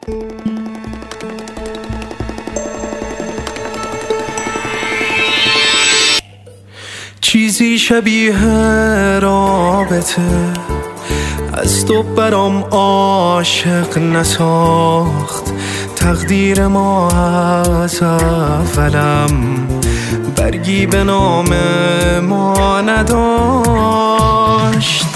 چیزی شبیه رابطه از تو برام عاشق نساخت. تقدیر ما از اولم برگی به نام ما نداشت.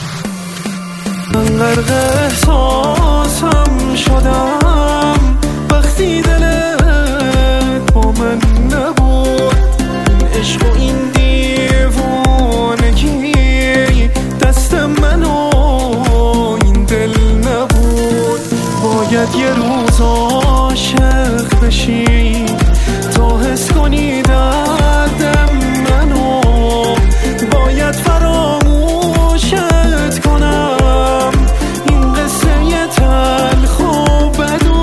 من غرق احساسم شدم وقتی دلت با من نبود. این عشق و این دیوانگی دست من و این دل نبود. باید یه روز عاشق بشی تا حس کنی دردم منو. باید فراموشت کنم این قصه یه تلخ و بدو.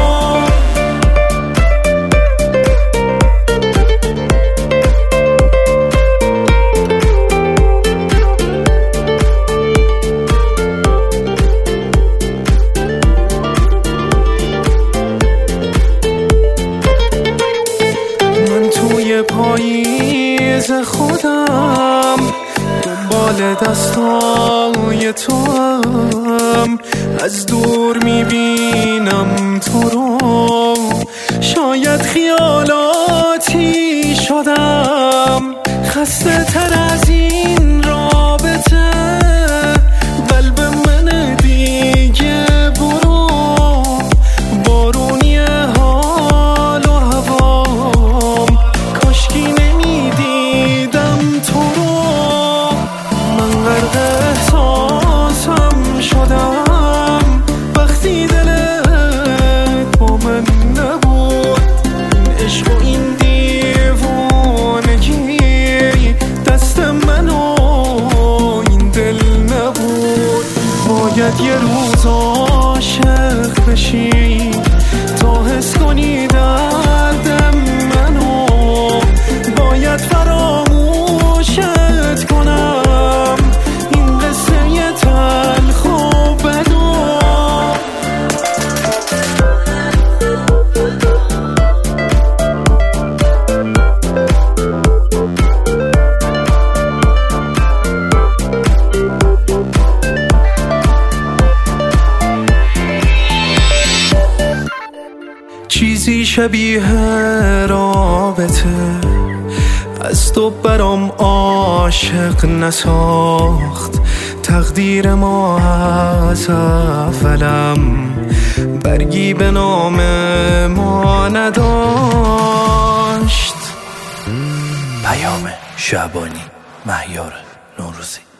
پاییز خودم دنبال دستای تو هم، از دور میبینم تو رو. شاید خیالاتی شدم خسته تر از این رابطه. قلب من دیگه برو بارونی حال و هوام. کاشکی نمیدیدم تو رو. من غرق احساسم شدم وقتی دلت با من نبود. این عشق و این دیوانگی دست من و این دل نبود. باید یه روز عاشق بشی تا حس کنی دردم منو. باید فراموشت کنم این قصه یه تلخ و بدو. چیزی شبیه رابطه از تو برام عاشق نساخت. تقدیر ما از اولم برگی به نام ما نداشت. پیام شعبانی، مهیار نوروزی.